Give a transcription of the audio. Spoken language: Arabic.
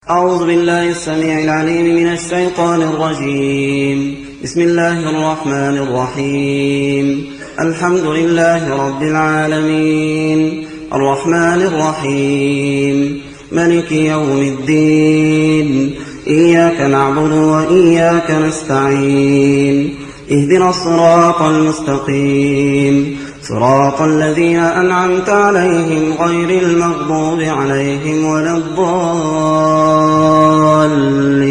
أعوذ بالله السميع العليم من الشيطان الرجيم. بسم الله الرحمن الرحيم. الحمد لله رب العالمين، الرحمن الرحيم، ملك يوم الدين. إياك نعبد وإياك نستعين. اهدنا الصراط المستقيم، صراط الذين أنعمت عليهم غير المغضوب عليهم ولا الضالين.